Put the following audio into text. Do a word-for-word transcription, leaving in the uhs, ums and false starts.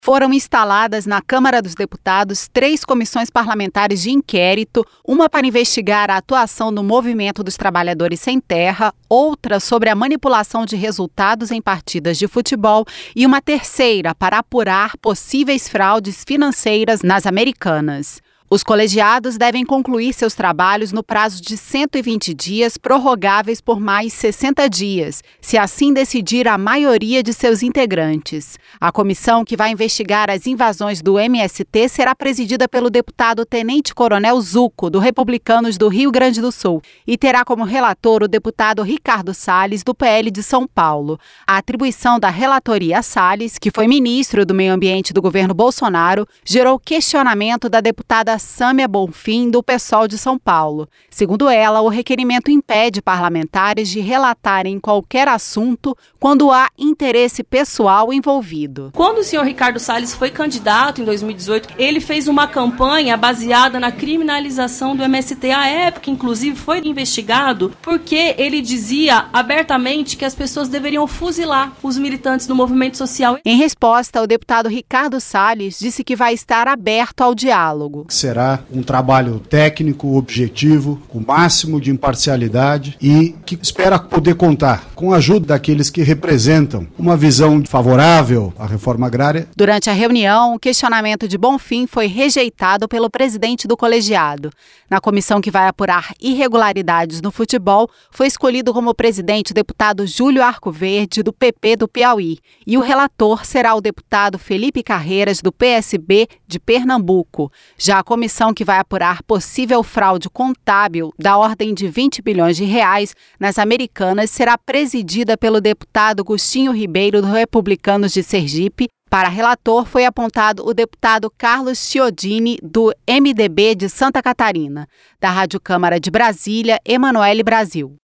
Foram instaladas na Câmara dos Deputados três comissões parlamentares de inquérito, uma para investigar a atuação do Movimento dos Trabalhadores Sem Terra, outra sobre a manipulação de resultados em partidas de futebol e uma terceira para apurar possíveis fraudes financeiras nas Americanas. Os colegiados devem concluir seus trabalhos no prazo de cento e vinte dias, prorrogáveis por mais sessenta dias, se assim decidir a maioria de seus integrantes. A comissão que vai investigar as invasões do M S T será presidida pelo deputado Tenente Coronel Zucco, do Republicanos do Rio Grande do Sul, e terá como relator o deputado Ricardo Salles, do P L de São Paulo. A atribuição da relatoria a Salles, que foi ministro do Meio Ambiente do governo Bolsonaro, gerou questionamento da deputada Sâmia Bonfim, do PSOL de São Paulo. Segundo ela, o requerimento impede parlamentares de relatarem qualquer assunto quando há interesse pessoal envolvido. Quando o senhor Ricardo Salles foi candidato em dois mil e dezoito, ele fez uma campanha baseada na criminalização do M S T. À época, inclusive, foi investigado porque ele dizia abertamente que as pessoas deveriam fuzilar os militantes do movimento social. Em resposta, o deputado Ricardo Salles disse que vai estar aberto ao diálogo. Será um trabalho técnico, objetivo, com o máximo de imparcialidade e que espera poder contar com a ajuda daqueles que representam uma visão favorável à reforma agrária. Durante a reunião, o questionamento de Bonfim foi rejeitado pelo presidente do colegiado. Na comissão que vai apurar irregularidades no futebol, foi escolhido como presidente o deputado Júlio Arcoverde, do P P do Piauí, e o relator será o deputado Felipe Carreiras, do P S B de Pernambuco. Já a comissão que vai apurar possível fraude contábil da ordem de vinte bilhões de reais nas Americanas será presidida pelo deputado Gustinho Ribeiro, do Republicanos de Sergipe. Para relator foi apontado o deputado Carlos Chiodini, do M D B de Santa Catarina. Da Rádio Câmara de Brasília, Emanuele Brasil.